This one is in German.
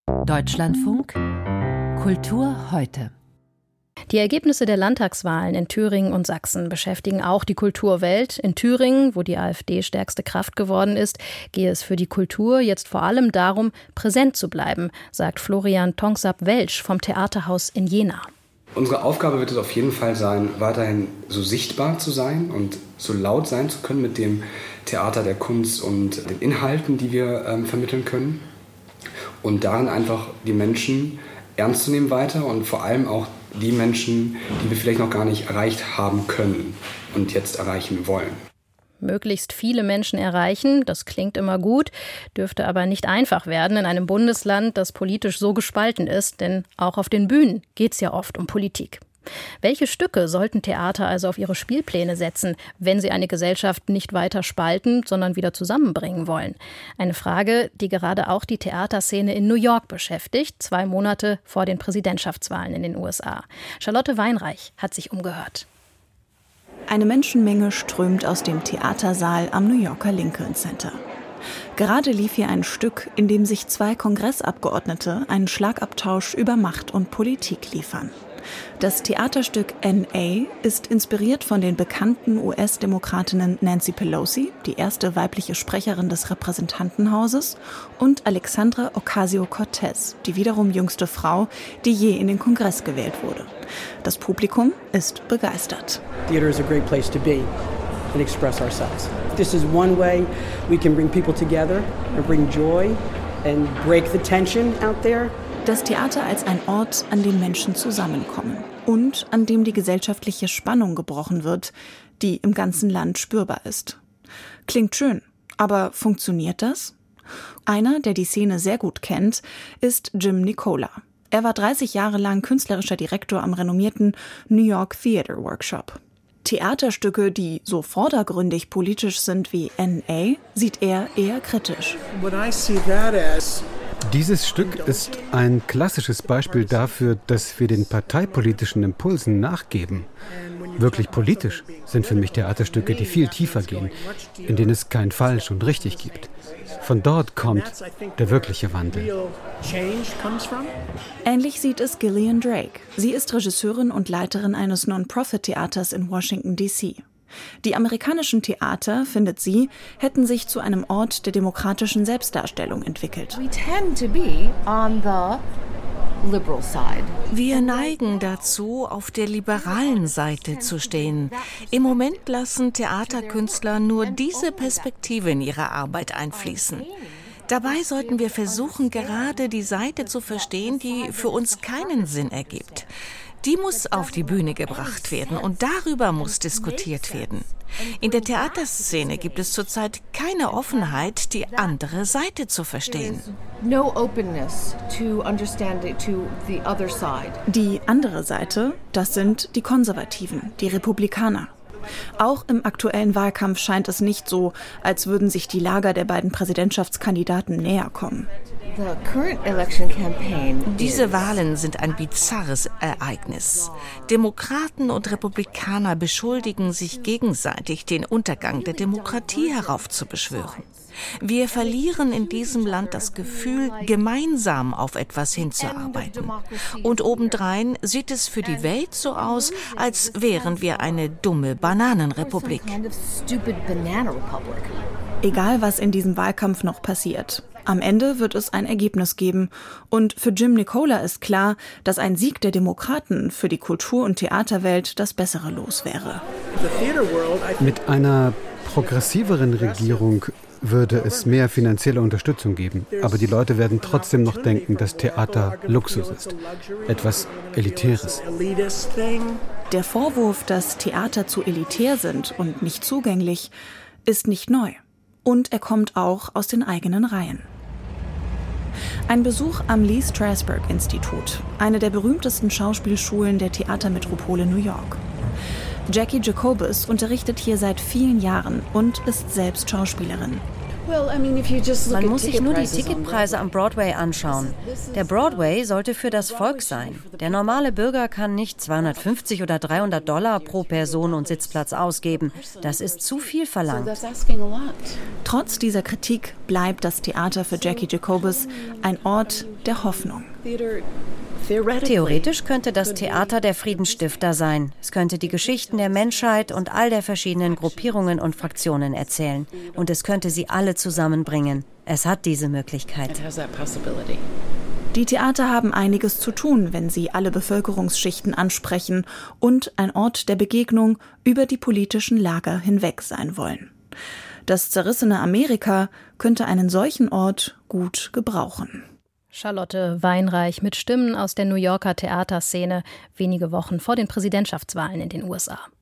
Deutschlandfunk Kultur heute. Die Ergebnisse der Landtagswahlen in Thüringen und Sachsen beschäftigen auch die Kulturwelt. In Thüringen, wo die AfD stärkste Kraft geworden ist, gehe es für die Kultur jetzt vor allem darum, präsent zu bleiben, sagt Florian Tongsap-Welsch vom Theaterhaus in Jena. Unsere Aufgabe wird es auf jeden Fall sein, weiterhin so sichtbar zu sein und so laut sein zu können mit dem Theater der Kunst und den Inhalten, die wir vermitteln können. Und darin einfach die Menschen ernst zu nehmen weiter und vor allem auch die Menschen, die wir vielleicht noch gar nicht erreicht haben können und jetzt erreichen wollen. Möglichst viele Menschen erreichen, das klingt immer gut, dürfte aber nicht einfach werden in einem Bundesland, das politisch so gespalten ist, denn auch auf den Bühnen geht es ja oft um Politik. Welche Stücke sollten Theater also auf ihre Spielpläne setzen, wenn sie eine Gesellschaft nicht weiter spalten, sondern wieder zusammenbringen wollen? Eine Frage, die gerade auch die Theaterszene in New York beschäftigt, 2 Monate vor den Präsidentschaftswahlen in den USA. Charlotte Weinreich hat sich umgehört. Eine Menschenmenge strömt aus dem Theatersaal am New Yorker Lincoln Center. Gerade lief hier ein Stück, in dem sich 2 Kongressabgeordnete einen Schlagabtausch über Macht und Politik liefern. Das Theaterstück N.A. ist inspiriert von den bekannten US-Demokratinnen Nancy Pelosi, die erste weibliche Sprecherin des Repräsentantenhauses, und Alexandra Ocasio-Cortez, die wiederum jüngste Frau, die je in den Kongress gewählt wurde. Das Publikum ist begeistert. Theater is a great place to be and express ourselves. This is one way we can bring people together and bring joy and break the tension out there. Das Theater als ein Ort, an dem Menschen zusammenkommen und an dem die gesellschaftliche Spannung gebrochen wird, die im ganzen Land spürbar ist. Klingt schön, aber funktioniert das? Einer, der die Szene sehr gut kennt, ist Jim Nicola. Er war 30 Jahre lang künstlerischer Direktor am renommierten New York Theater Workshop. Theaterstücke, die so vordergründig politisch sind wie N.A., sieht er eher kritisch. Dieses Stück ist ein klassisches Beispiel dafür, dass wir den parteipolitischen Impulsen nachgeben. Wirklich politisch sind für mich Theaterstücke, die viel tiefer gehen, in denen es kein Falsch und Richtig gibt. Von dort kommt der wirkliche Wandel. Ähnlich sieht es Gillian Drake. Sie ist Regisseurin und Leiterin eines Non-Profit-Theaters in Washington, D.C. Die amerikanischen Theater, findet sie, hätten sich zu einem Ort der demokratischen Selbstdarstellung entwickelt. Wir neigen dazu, auf der liberalen Seite zu stehen. Im Moment lassen Theaterkünstler nur diese Perspektive in ihre Arbeit einfließen. Dabei sollten wir versuchen, gerade die Seite zu verstehen, die für uns keinen Sinn ergibt. Die muss auf die Bühne gebracht werden und darüber muss diskutiert werden. In der Theaterszene gibt es zurzeit keine Offenheit, die andere Seite zu verstehen. Die andere Seite, das sind die Konservativen, die Republikaner. Auch im aktuellen Wahlkampf scheint es nicht so, als würden sich die Lager der beiden Präsidentschaftskandidaten näher kommen. Diese Wahlen sind ein bizarres Ereignis. Demokraten und Republikaner beschuldigen sich gegenseitig, den Untergang der Demokratie heraufzubeschwören. Wir verlieren in diesem Land das Gefühl, gemeinsam auf etwas hinzuarbeiten. Und obendrein sieht es für die Welt so aus, als wären wir eine dumme Bananenrepublik. Egal, was in diesem Wahlkampf noch passiert. Am Ende wird es ein Ergebnis geben. Und für Jim Nicola ist klar, dass ein Sieg der Demokraten für die Kultur- und Theaterwelt das bessere Los wäre. Mit einer progressiveren Regierung würde es mehr finanzielle Unterstützung geben. Aber die Leute werden trotzdem noch denken, dass Theater Luxus ist. Etwas Elitäres. Der Vorwurf, dass Theater zu elitär sind und nicht zugänglich, ist nicht neu. Und er kommt auch aus den eigenen Reihen. Ein Besuch am Lee Strasberg Institut, eine der berühmtesten Schauspielschulen der Theatermetropole New York. Jackie Jacobus unterrichtet hier seit vielen Jahren und ist selbst Schauspielerin. Man muss sich nur die Ticketpreise am Broadway anschauen. Der Broadway sollte für das Volk sein. Der normale Bürger kann nicht $250 oder $300 pro Person und Sitzplatz ausgeben. Das ist zu viel verlangt. Trotz dieser Kritik bleibt das Theater für Jackie Jacobus ein Ort, der Hoffnung. Theoretisch könnte das Theater der Friedensstifter sein. Es könnte die Geschichten der Menschheit und all der verschiedenen Gruppierungen und Fraktionen erzählen. Und es könnte sie alle zusammenbringen. Es hat diese Möglichkeit. Die Theater haben einiges zu tun, wenn sie alle Bevölkerungsschichten ansprechen und ein Ort der Begegnung über die politischen Lager hinweg sein wollen. Das zerrissene Amerika könnte einen solchen Ort gut gebrauchen. Charlotte Weinreich mit Stimmen aus der New Yorker Theaterszene, wenige Wochen vor den Präsidentschaftswahlen in den USA.